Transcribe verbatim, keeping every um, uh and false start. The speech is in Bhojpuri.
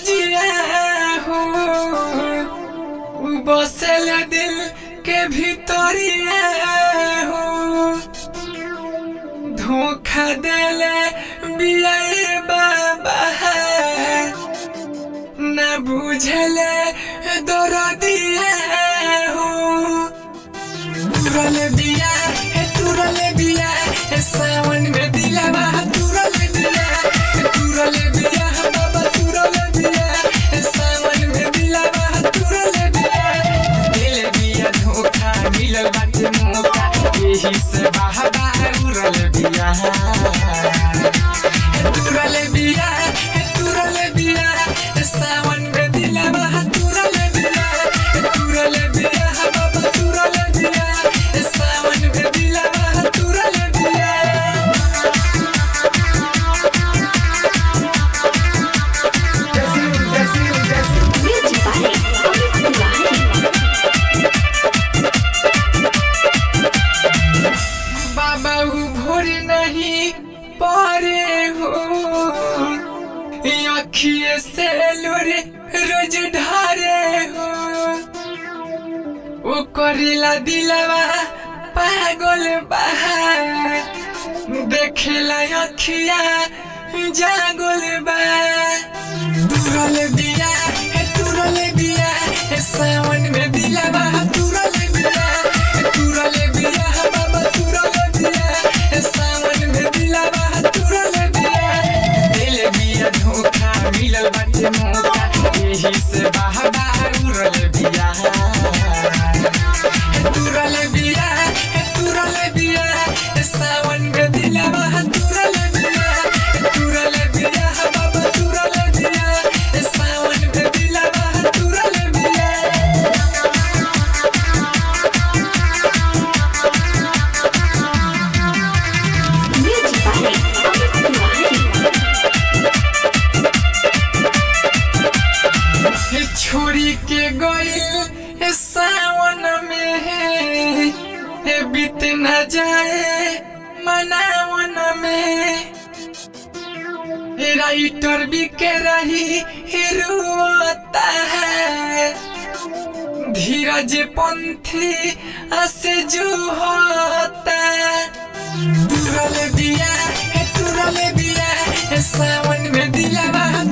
जिया हो बसल दिल के भीतरिया हो धोखा देले बिया बाबा न बुझले दर्दिया हो तुरल बिया तुरल बिया सावन में दिलवा तुरल बिया तुरल बिया बाबा तुरल बिया सावन में दिलवा तुरल बिया दिल बिया धोखा मिलल बाटे मौका यही से बाबा उरल बिया तुरल बिया तुरल बिया सावन में दिलवा तुरल बिया तुरल बिया बाबा तुरल बिया सावन में दिलवा तुरल बिया बाबा भोर नहीं पारे हो अखिए से लोरे रोज ढारे हो ओ करिला दिलवा पागल बहा देखेला अखिया जागल बा तुरल बिया तुरल बिया सावन में दिलवा तुरल बिया तुरल बिया बाबा तुरल बिया सावन में दिलवा तुरल बिया दिल बिया धोखा मिलल बाटे मौका यही से बाबा उरल बिया तुरल बिया तुरल बिया सावन में दिलवा तुरल बिया तुरल बिया बाबा तुरल बिया सावन में दिलवा तुरल बिया छोरी के गइल सावन में है बीत न जाए मनावन में राइटर भी के रही रोता है धीरज पंथी से जो होता तुरल बिया तुरल बिया सावन में दिलवा